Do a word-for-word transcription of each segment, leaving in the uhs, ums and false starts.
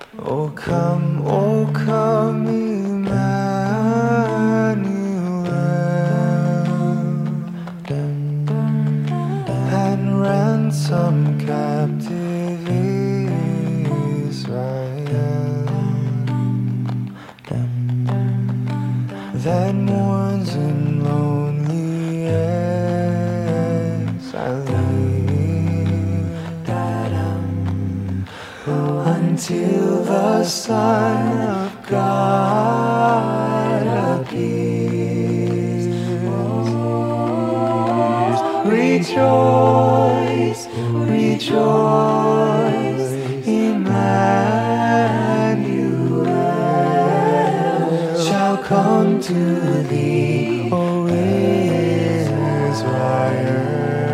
O come, O come, Emmanuel, and ransom captive Israel, that mourns in lonely exile, until the Son of God appears. Rejoice, rejoice, Emmanuel shall come to thee, O Israel.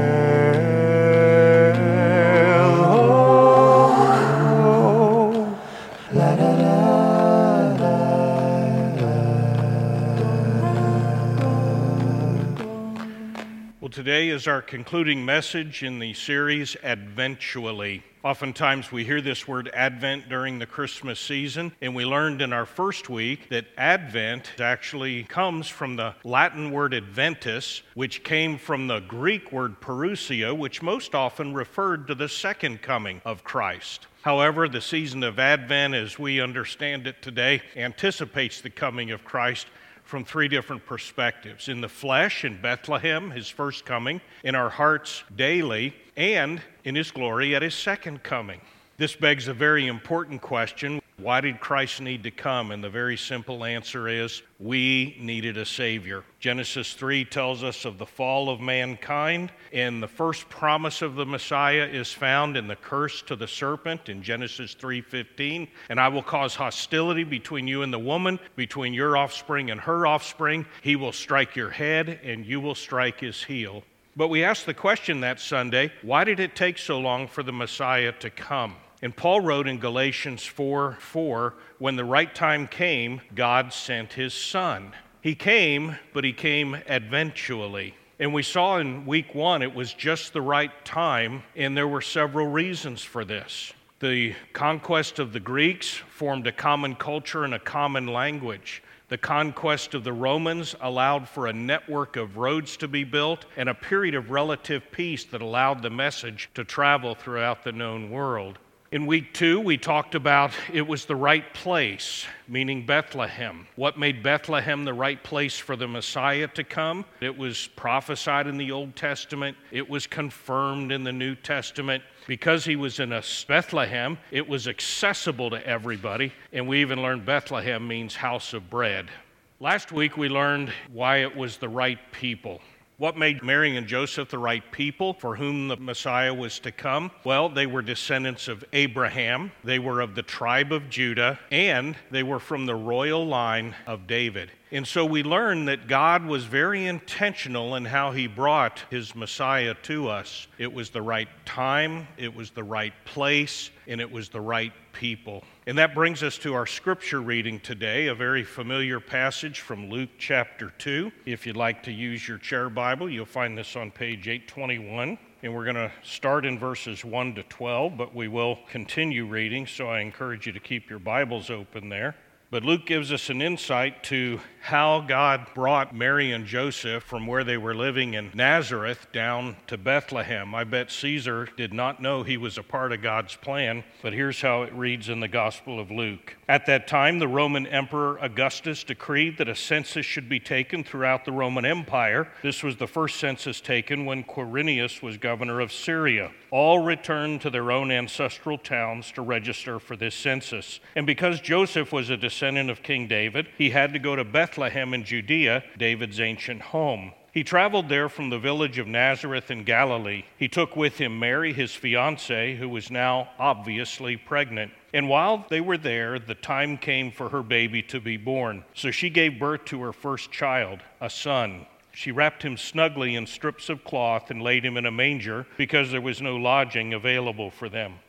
Well, today is our concluding message in the series, Adventually. Oftentimes we hear this word Advent during the Christmas season, and we learned in our first week that Advent actually comes from the Latin word Adventus, which came from the Greek word Parousia, which most often referred to the second coming of Christ. However, the season of Advent, as we understand it today, anticipates the coming of Christ from three different perspectives: in the flesh, in Bethlehem, his first coming; in our hearts daily; and in his glory at his second coming. This begs a very important question: why did Christ need to come? And the very simple answer is, we needed a Savior. Genesis three tells us of the fall of mankind, and the first promise of the Messiah is found in the curse to the serpent in Genesis three fifteen. And I will cause hostility between you and the woman, between your offspring and her offspring. He will strike your head, and you will strike his heel. But we asked the question that Sunday, why did it take so long for the Messiah to come? And Paul wrote in Galatians four four, when the right time came, God sent his Son. He came, but he came adventually. And we saw in week one, it was just the right time, and there were several reasons for this. The conquest of the Greeks formed a common culture and a common language. The conquest of the Romans allowed for a network of roads to be built and a period of relative peace that allowed the message to travel throughout the known world. In week two, we talked about it was the right place, meaning Bethlehem. What made Bethlehem the right place for the Messiah to come? It was prophesied in the Old Testament. It was confirmed in the New Testament. Because he was in a Bethlehem, it was accessible to everybody, and we even learned Bethlehem means house of bread. Last week, we learned why it was the right people. What made Mary and Joseph the right people for whom the Messiah was to come? Well, they were descendants of Abraham, they were of the tribe of Judah, and they were from the royal line of David. And so we learned that God was very intentional in how he brought his Messiah to us. It was the right time, it was the right place, and it was the right people. And that brings us to our scripture reading today, a very familiar passage from Luke chapter two. If you'd like to use your chair Bible, you'll find this on page eight twenty-one. And we're going to start in verses one to twelve, but we will continue reading, so I encourage you to keep your Bibles open there. But Luke gives us an insight to how God brought Mary and Joseph from where they were living in Nazareth down to Bethlehem. I bet Caesar did not know he was a part of God's plan, but here's how it reads in the Gospel of Luke. At that time, the Roman Emperor Augustus decreed that a census should be taken throughout the Roman Empire. This was the first census taken when Quirinius was governor of Syria. All returned to their own ancestral towns to register for this census. And because Joseph was a descendant of King David, he had to go to Bethlehem in Judea, David's ancient home. He traveled there from the village of Nazareth in Galilee. He took with him Mary, his fiancée, who was now obviously pregnant. And while they were there, the time came for her baby to be born. So she gave birth to her first child, a son. She wrapped him snugly in strips of cloth and laid him in a manger because there was no lodging available for them.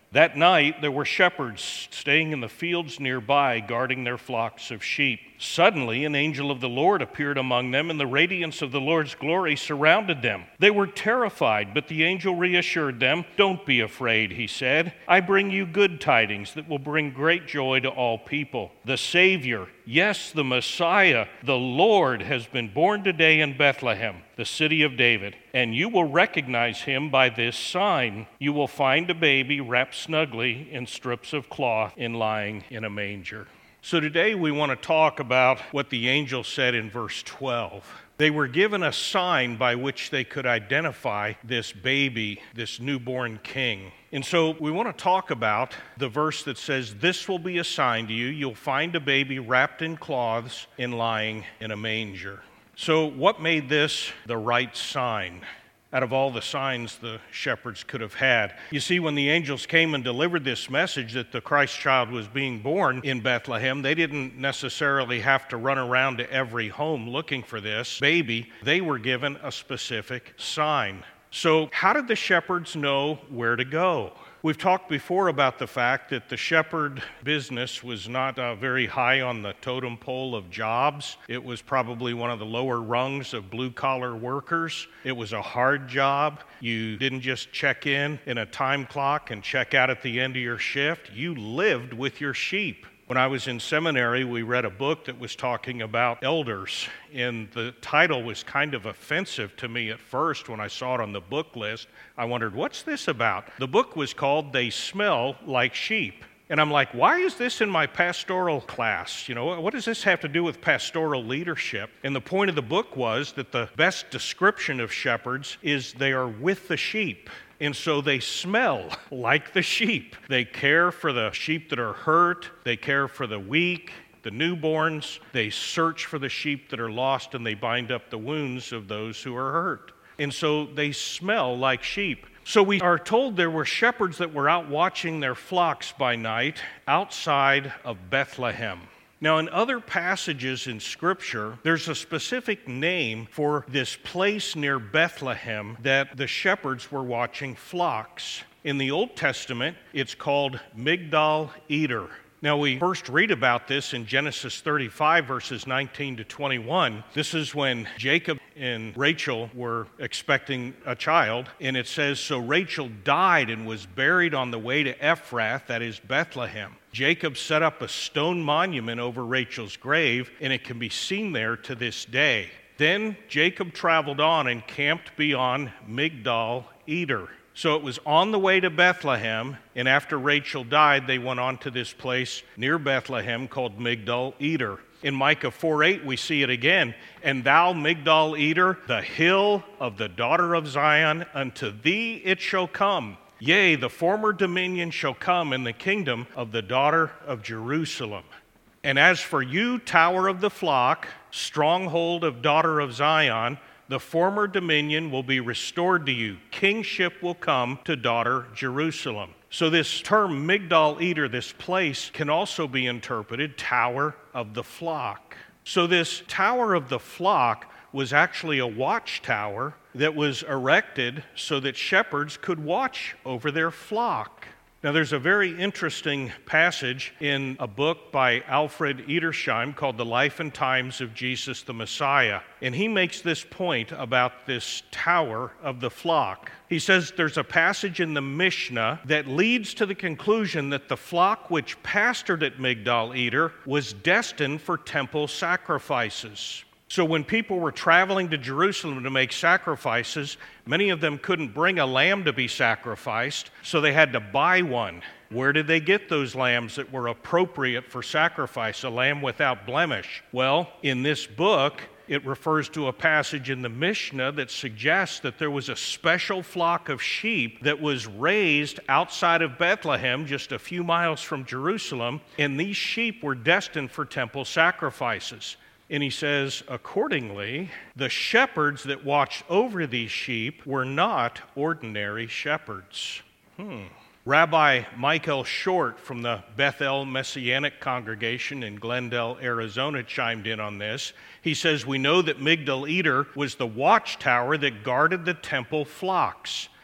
That night there were shepherds staying in the fields nearby, guarding their flocks of sheep. Suddenly an angel of the Lord appeared among them, and the radiance of the Lord's glory surrounded them. They were terrified, but the angel reassured them. "Don't be afraid," he said. "I bring you good tidings that will bring great joy to all people. The Savior, yes, the Messiah, the Lord, has been born today in Bethlehem, the city of David, and you will recognize him by this sign. You will find a baby wrapped snugly in strips of cloth and lying in a manger." So today we want to talk about what the angel said in verse twelve. They were given a sign by which they could identify this baby, this newborn king. And so we want to talk about the verse that says, "This will be a sign to you. You'll find a baby wrapped in cloths and lying in a manger." So what made this the right sign out of all the signs the shepherds could have had? You see, when the angels came and delivered this message that the Christ child was being born in Bethlehem, they didn't necessarily have to run around to every home looking for this baby. They were given a specific sign. So how did the shepherds know where to go? We've talked before about the fact that the shepherd business was not uh, very high on the totem pole of jobs. It was probably one of the lower rungs of blue-collar workers. It was a hard job. You didn't just check in in a time clock and check out at the end of your shift. You lived with your sheep. When I was in seminary, we read a book that was talking about elders, and the title was kind of offensive to me at first when I saw it on the book list. I wondered, what's this about? The book was called "They Smell Like Sheep." And I'm like, why is this in my pastoral class? You know, what does this have to do with pastoral leadership? And the point of the book was that the best description of shepherds is they are with the sheep. And so they smell like the sheep. They care for the sheep that are hurt. They care for the weak, the newborns. They search for the sheep that are lost, and they bind up the wounds of those who are hurt. And so they smell like sheep. So we are told there were shepherds that were out watching their flocks by night outside of Bethlehem. Now, in other passages in Scripture, there's a specific name for this place near Bethlehem that the shepherds were watching flocks. In the Old Testament, it's called Migdal Eder. Now, we first read about this in Genesis thirty-five, verses nineteen to twenty-one. This is when Jacob and Rachel were expecting a child, and it says, "So Rachel died and was buried on the way to Ephrath," that is Bethlehem. Jacob set up a stone monument over Rachel's grave, and it can be seen there to this day. Then Jacob traveled on and camped beyond Migdal Eder. So it was on the way to Bethlehem, and after Rachel died, they went on to this place near Bethlehem called Migdal Eder. In Micah four eight, we see it again. "And thou, Migdal Eder, the hill of the daughter of Zion, unto thee it shall come. Yea, the former dominion shall come in the kingdom of the daughter of Jerusalem. And as for you, tower of the flock, stronghold of daughter of Zion, the former dominion will be restored to you. Kingship will come to daughter Jerusalem." So this term Migdal Eder, this place, can also be interpreted tower of the flock. So this tower of the flock was actually a watchtower that was erected so that shepherds could watch over their flock. Now, there's a very interesting passage in a book by Alfred Edersheim called The Life and Times of Jesus the Messiah, and he makes this point about this tower of the flock. He says there's a passage in the Mishnah that leads to the conclusion that the flock which pastured at Migdal Eder was destined for temple sacrifices. So when people were traveling to Jerusalem to make sacrifices, many of them couldn't bring a lamb to be sacrificed, so they had to buy one. Where did they get those lambs that were appropriate for sacrifice, a lamb without blemish? Well, in this book, it refers to a passage in the Mishnah that suggests that there was a special flock of sheep that was raised outside of Bethlehem, just a few miles from Jerusalem, and these sheep were destined for temple sacrifices. And he says, accordingly, the shepherds that watched over these sheep were not ordinary shepherds. Hmm. Rabbi Michael Short from the Bethel Messianic Congregation in Glendale, Arizona, chimed in on this. He says, "We know that Migdal Eder was the watchtower that guarded the temple flocks.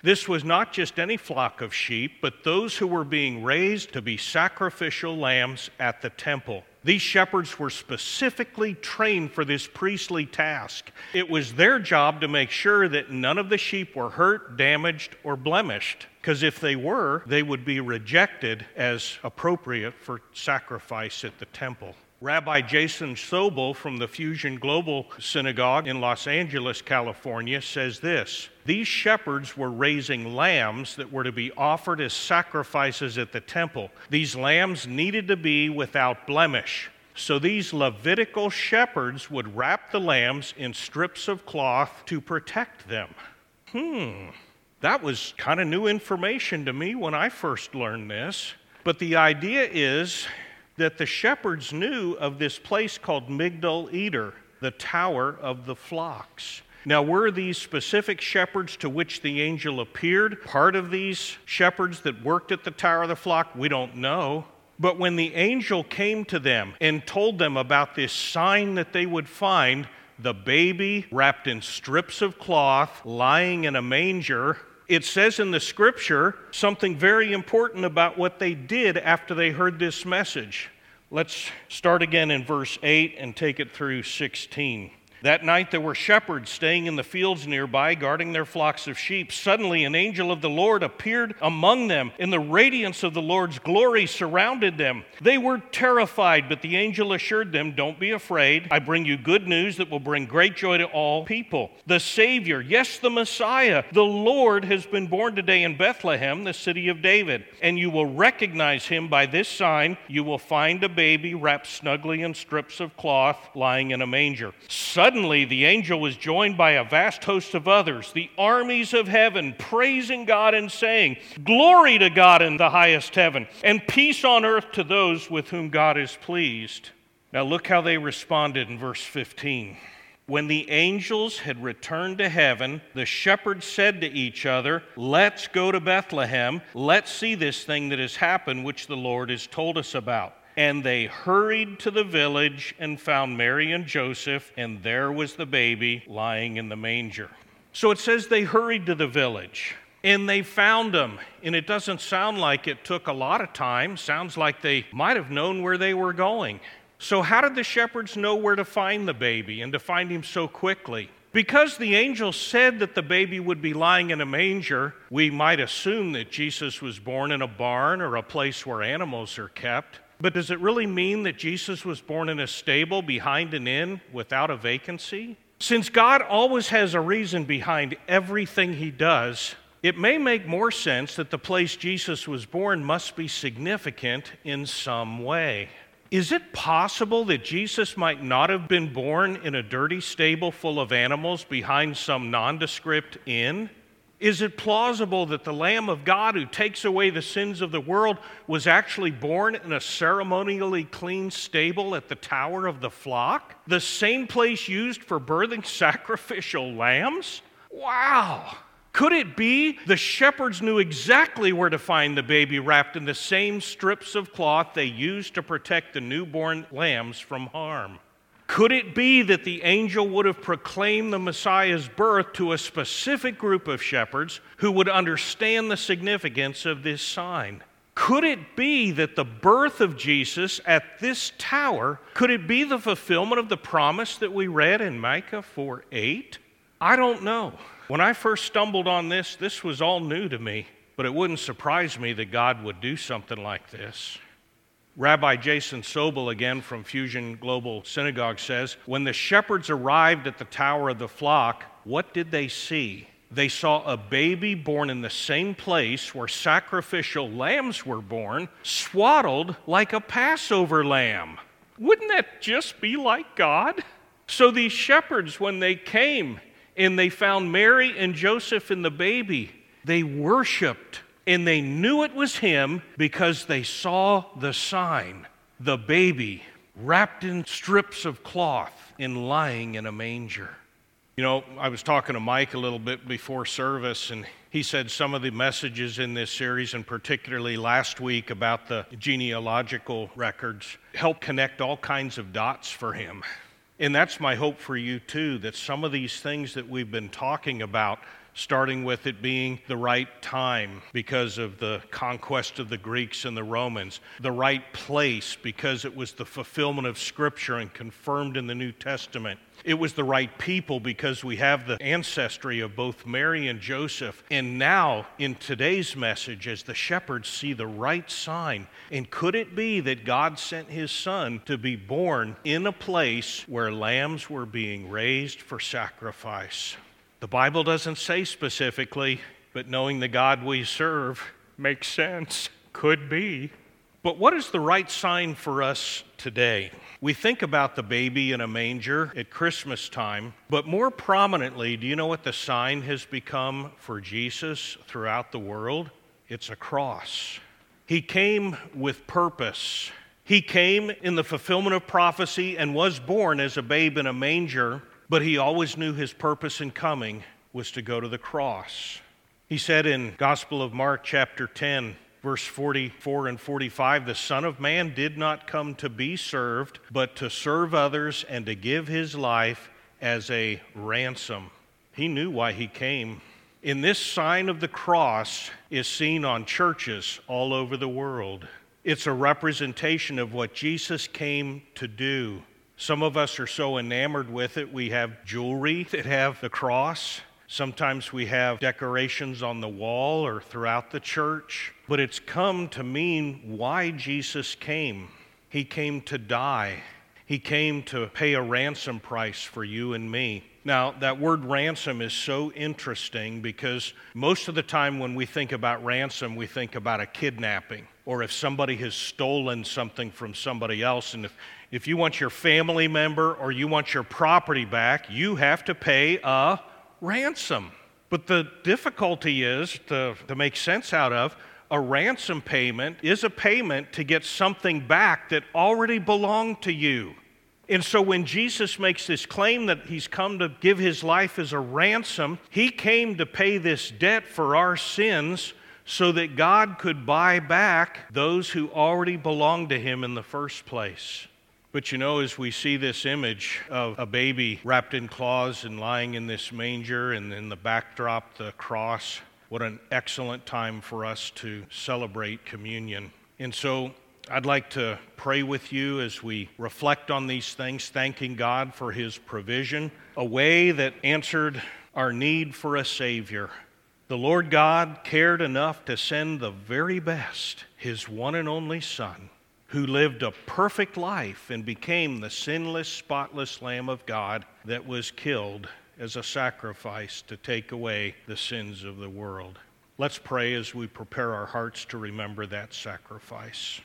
This was not just any flock of sheep, but those who were being raised to be sacrificial lambs at the temple. These shepherds were specifically trained for this priestly task. It was their job to make sure that none of the sheep were hurt, damaged, or blemished, because if they were, they would be rejected as appropriate for sacrifice at the temple. Rabbi Jason Sobel from the Fusion Global Synagogue in Los Angeles, California, says this: these shepherds were raising lambs that were to be offered as sacrifices at the temple. These lambs needed to be without blemish. So these Levitical shepherds would wrap the lambs in strips of cloth to protect them. Hmm, that was kind of new information to me when I first learned this. But the idea is that the shepherds knew of this place called Migdal Eder, the Tower of the Flocks. Now, were these specific shepherds to which the angel appeared part of these shepherds that worked at the Tower of the Flock? We don't know. But when the angel came to them and told them about this sign that they would find, the baby wrapped in strips of cloth, lying in a manger, it says in the scripture something very important about what they did after they heard this message. Let's start again in verse eight and take it through sixteen. That night there were shepherds staying in the fields nearby, guarding their flocks of sheep. Suddenly an angel of the Lord appeared among them, and the radiance of the Lord's glory surrounded them. They were terrified, but the angel assured them, "Don't be afraid. I bring you good news that will bring great joy to all people. The Savior, yes, the Messiah, the Lord, has been born today in Bethlehem, the city of David. And you will recognize him by this sign. You will find a baby wrapped snugly in strips of cloth, lying in a manger." Suddenly Suddenly, the angel was joined by a vast host of others, the armies of heaven, praising God and saying, "Glory to God in the highest heaven, and peace on earth to those with whom God is pleased." Now look how they responded in verse fifteen. When the angels had returned to heaven, the shepherds said to each other, "Let's go to Bethlehem. Let's see this thing that has happened, which the Lord has told us about." And they hurried to the village and found Mary and Joseph, and there was the baby lying in the manger. So it says they hurried to the village, and they found him. And it doesn't sound like it took a lot of time. Sounds like they might have known where they were going. So how did the shepherds know where to find the baby and to find him so quickly? Because the angel said that the baby would be lying in a manger, we might assume that Jesus was born in a barn or a place where animals are kept. But does it really mean that Jesus was born in a stable behind an inn without a vacancy? Since God always has a reason behind everything he does, it may make more sense that the place Jesus was born must be significant in some way. Is it possible that Jesus might not have been born in a dirty stable full of animals behind some nondescript inn? Is it plausible that the Lamb of God who takes away the sins of the world was actually born in a ceremonially clean stable at the Tower of the Flock? The same place used for birthing sacrificial lambs? Wow! Could it be the shepherds knew exactly where to find the baby wrapped in the same strips of cloth they used to protect the newborn lambs from harm? Could it be that the angel would have proclaimed the Messiah's birth to a specific group of shepherds who would understand the significance of this sign? Could it be that the birth of Jesus at this tower, could it be the fulfillment of the promise that we read in Micah four eight? I don't know. When I first stumbled on this, this was all new to me, but it wouldn't surprise me that God would do something like this. Rabbi Jason Sobel, again from Fusion Global Synagogue, says, when the shepherds arrived at the Tower of the Flock, what did they see? They saw a baby born in the same place where sacrificial lambs were born, swaddled like a Passover lamb. Wouldn't that just be like God? So these shepherds, when they came and they found Mary and Joseph and the baby, they worshiped. And they knew it was him because they saw the sign, the baby wrapped in strips of cloth and lying in a manger. You know, I was talking to Mike a little bit before service, and he said some of the messages in this series, and particularly last week about the genealogical records, help connect all kinds of dots for him. And that's my hope for you too, that some of these things that we've been talking about starting with it being the right time because of the conquest of the Greeks and the Romans, the right place because it was the fulfillment of Scripture and confirmed in the New Testament. It was the right people because we have the ancestry of both Mary and Joseph. And now, in today's message, as the shepherds see the right sign, and could it be that God sent his son to be born in a place where lambs were being raised for sacrifice? The Bible doesn't say specifically, but knowing the God we serve makes sense. Could be. But what is the right sign for us today? We think about the baby in a manger at Christmas time, but more prominently, do you know what the sign has become for Jesus throughout the world? It's a cross. He came with purpose. He came in the fulfillment of prophecy and was born as a babe in a manger, but he always knew his purpose in coming was to go to the cross. He said in Gospel of Mark chapter ten, verse forty-four and forty-five, the Son of Man did not come to be served, but to serve others and to give his life as a ransom. He knew why he came. In this sign of the cross is seen on churches all over the world. It's a representation of what Jesus came to do. Some of us are so enamored with it, we have jewelry that have the cross. Sometimes we have decorations on the wall or throughout the church. But it's come to mean why Jesus came. He came to die. He came to pay a ransom price for you and me. Now, that word ransom is so interesting because most of the time when we think about ransom, we think about a kidnapping, or if somebody has stolen something from somebody else. And if, if you want your family member or you want your property back, you have to pay a ransom. But the difficulty is, to, to make sense out of, a ransom payment is a payment to get something back that already belonged to you. And so when Jesus makes this claim that he's come to give his life as a ransom, he came to pay this debt for our sins so that God could buy back those who already belonged to him in the first place. But you know, as we see this image of a baby wrapped in cloths and lying in this manger, and in the backdrop, the cross, what an excellent time for us to celebrate communion. And so I'd like to pray with you as we reflect on these things, thanking God for his provision, a way that answered our need for a Savior. The Lord God cared enough to send the very best, his one and only Son, who lived a perfect life and became the sinless, spotless Lamb of God that was killed as a sacrifice to take away the sins of the world. Let's pray as we prepare our hearts to remember that sacrifice.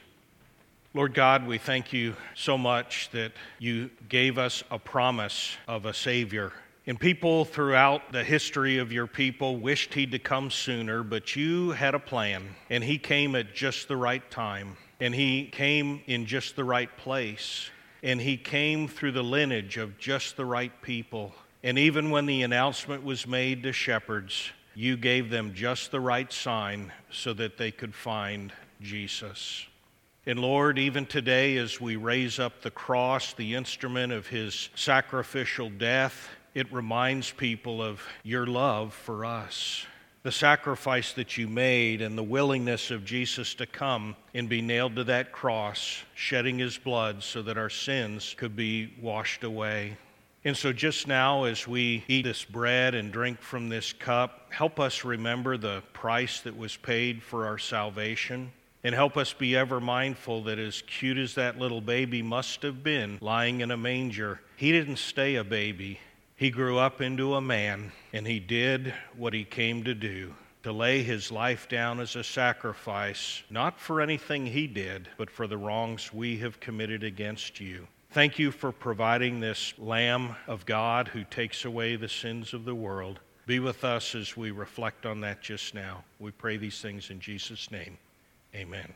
Lord God, we thank you so much that you gave us a promise of a Savior. And people throughout the history of your people wished he'd to come sooner, but you had a plan, and he came at just the right time. And he came in just the right place. And he came through the lineage of just the right people. And even when the announcement was made to shepherds, you gave them just the right sign so that they could find Jesus. And Lord, even today as we raise up the cross, the instrument of his sacrificial death, it reminds people of your love for us. The sacrifice that you made and the willingness of Jesus to come and be nailed to that cross, shedding his blood so that our sins could be washed away. And so just now as we eat this bread and drink from this cup, help us remember the price that was paid for our salvation. And help us be ever mindful that as cute as that little baby must have been lying in a manger, he didn't stay a baby. He grew up into a man, and he did what he came to do, to lay his life down as a sacrifice, not for anything he did, but for the wrongs we have committed against you. Thank you for providing this Lamb of God who takes away the sins of the world. Be with us as we reflect on that just now. We pray these things in Jesus' name. Amen.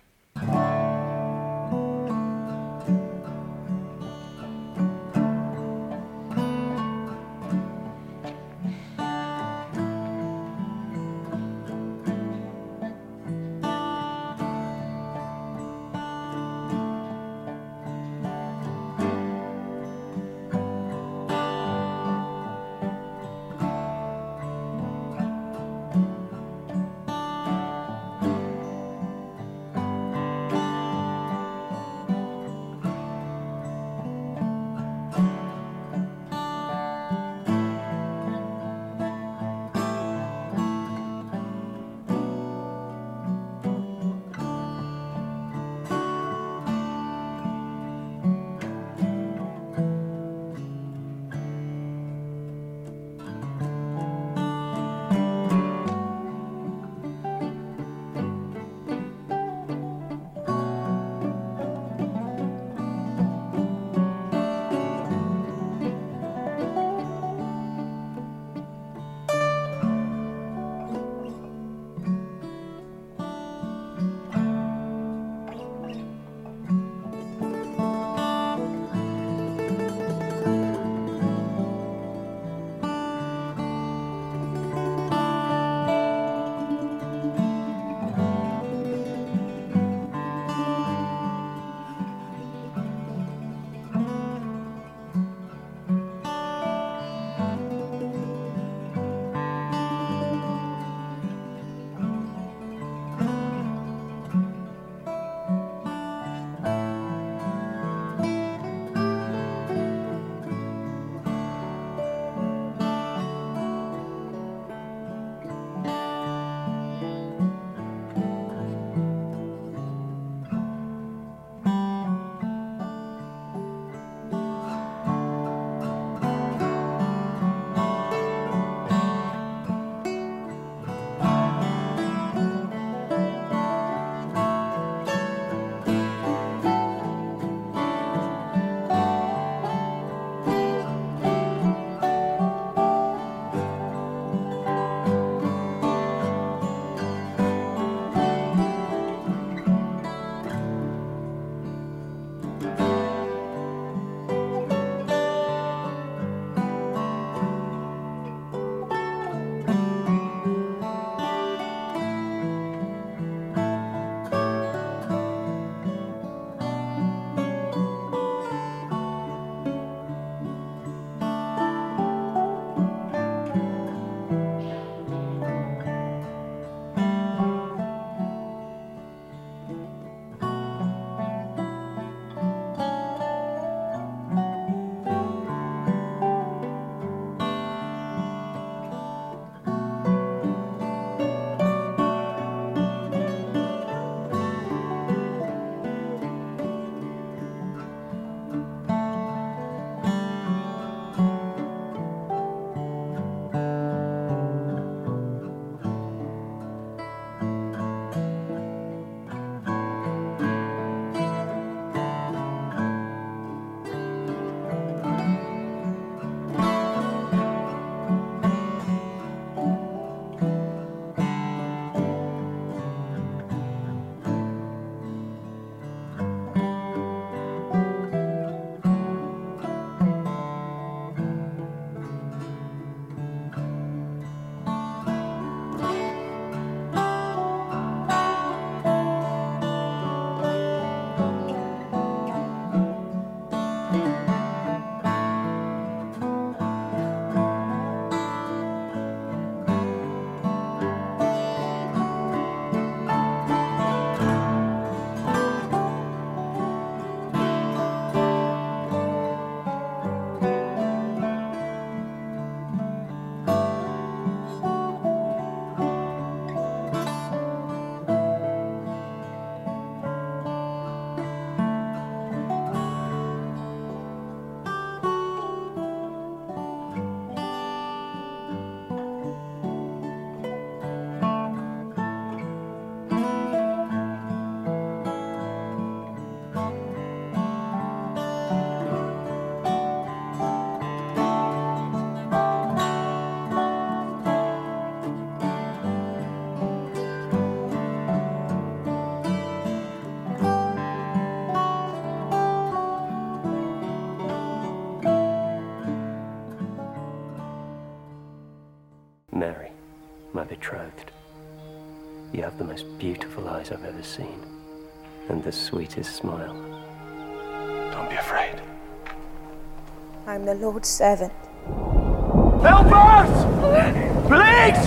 betrothed. You have the most beautiful eyes I've ever seen, and the sweetest smile. Don't be afraid. I'm the Lord's servant. Help us! Please!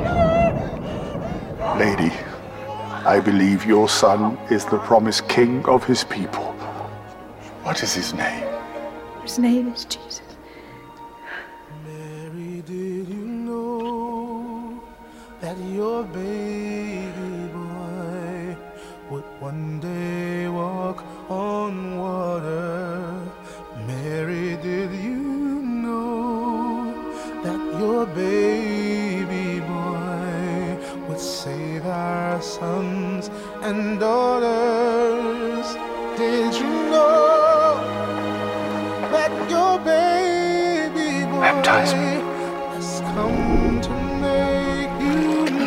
Lady, I believe your son is the promised king of his people. What is his name? His name is Jesus. Mary, did you know that your baby boy would one day walk on water? Mary, did you know that your baby boy would save our sons and daughters? Did you know that your baby boy Baptize me. has come to make you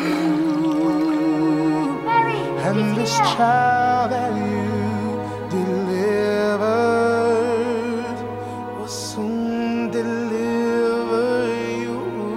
new? Mary, And he's this here. child that you delivered will soon deliver you.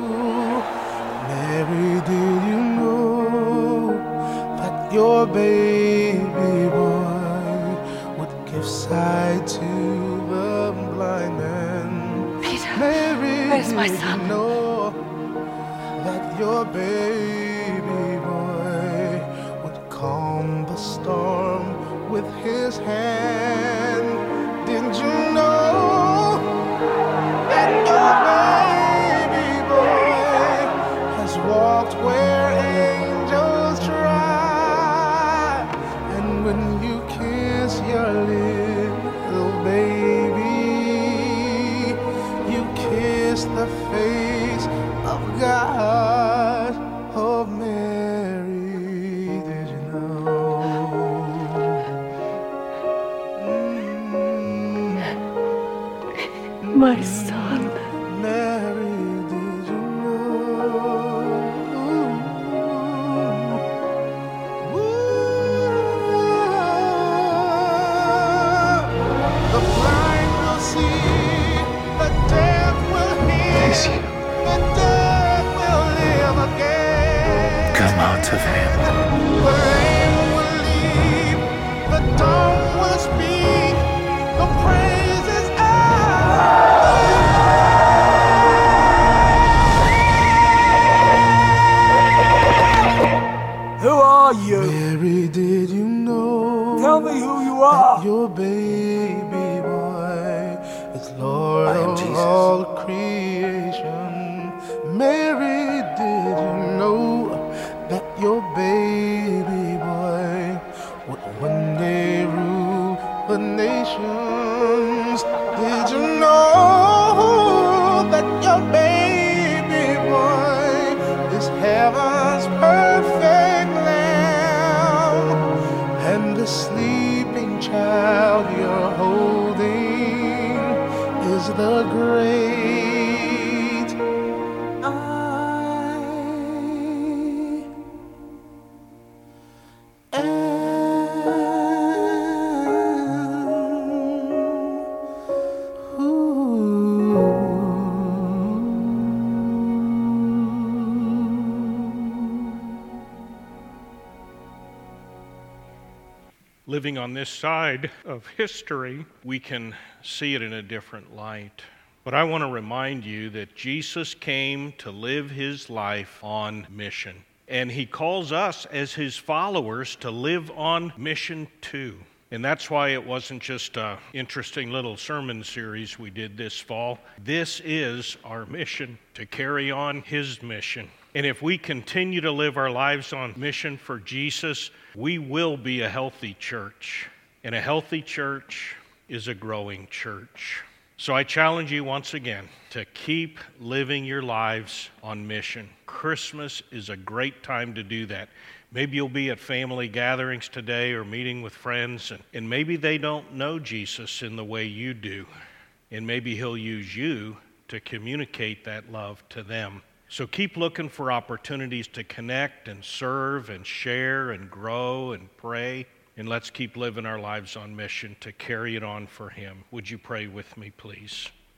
Mary, did you know that your baby boy would give sight to the blind man? Peter, Mary, where's my did son? you know that your baby boy would calm the storm with his hand? Did you know that your baby boy has walked where angels try? And when you kiss your little baby, you kiss the face of God. Oh, Mary, did you know? Mm, My son. Mary, did you know? Ooh, the blind will see, the deaf will hear, Is you. the dead will live again. Come out of him. The lame will leap, the dumb will speak, the praises of Who are you? Mary, did you know? Tell me who you are. that your baby boy is Lord I am of Jesus. all creation? Mary, did you know that your baby boy would one day rule the nations? Did you know that your baby boy is heaven's perfect lamb? And the sleeping child you're holding is the great I Living on this side of history, we can see it in a different light. But I want to remind you that Jesus came to live his life on mission. And he calls us as his followers to live on mission too. And that's why it wasn't just an interesting little sermon series we did this fall. This is our mission, to carry on his mission. And if we continue to live our lives on mission for Jesus, we will be a healthy church. And a healthy church is a growing church. So I challenge you once again to keep living your lives on mission. Christmas is a great time to do that. Maybe you'll be at family gatherings today or meeting with friends, and, and maybe they don't know Jesus in the way you do. And maybe he'll use you to communicate that love to them. So keep looking for opportunities to connect and serve and share and grow and pray. And let's keep living our lives on mission to carry it on for him. Would you pray with me, please?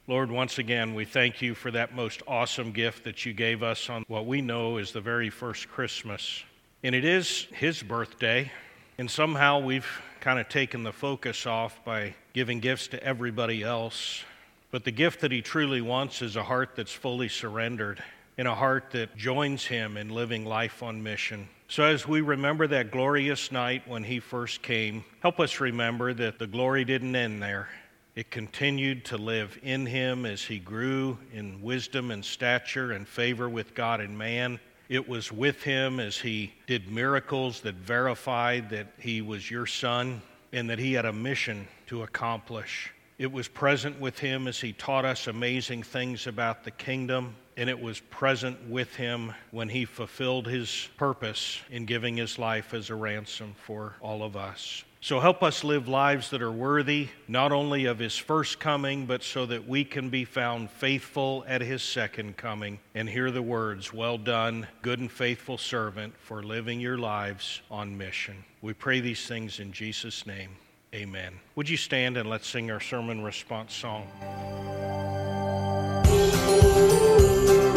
Lord, once again, we thank you for that most awesome gift that you gave us on what we know is the very first Christmas. And it is his birthday, and somehow we've kind of taken the focus off by giving gifts to everybody else. But the gift that he truly wants is a heart that's fully surrendered, and a heart that joins him in living life on mission. So as we remember that glorious night when he first came, help us remember that the glory didn't end there. It continued to live in him as he grew in wisdom and stature and favor with God and man. It was with him as he did miracles that verified that he was your son and that he had a mission to accomplish. It was present with him as he taught us amazing things about the kingdom, and it was present with him when he fulfilled his purpose in giving his life as a ransom for all of us. So help us live lives that are worthy, not only of his first coming, but so that we can be found faithful at his second coming and hear the words, "Well done, good and faithful servant, for living your lives on mission." We pray these things in Jesus' name. Amen. Would you stand and let's sing our sermon response song?